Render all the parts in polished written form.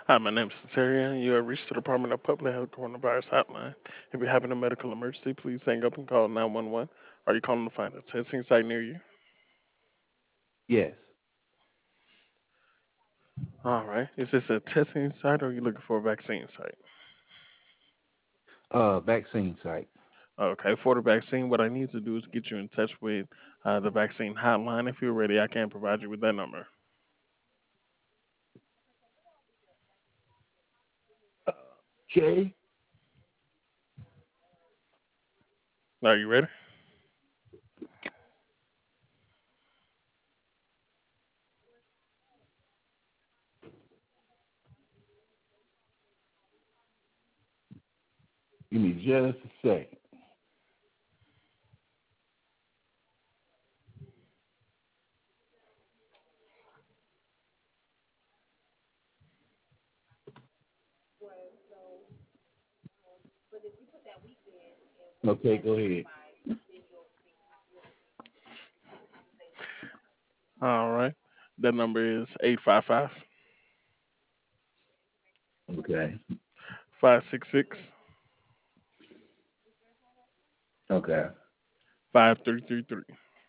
Hi, my name is Cesarian. You have reached the Department of Public Health Coronavirus Hotline. If you're having a medical emergency, please hang up and call 911. Are you calling to find a testing site near you? Yes. All right. Is this a testing site or are you looking for a vaccine site? Vaccine site. Okay. For the vaccine, what I need to do is get you in touch with the vaccine hotline. If you're ready, I can provide you with that number. Okay. Are you ready? Give me just a second. Okay, go ahead. All right. That number is 855 Okay. 566 Okay. 5333.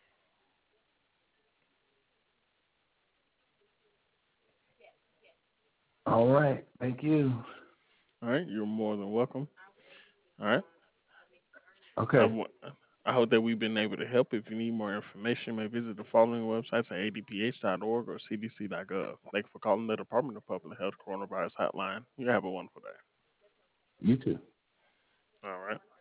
All right. Thank you. All right. You're more than welcome. All right. I, Okay. w- I hope that we've been able to help. If you need more information, you may visit the following websites at adph.org or cdc.gov. Thank you for calling the Department of Public Health Coronavirus Hotline. You have a wonderful day. You too. All right.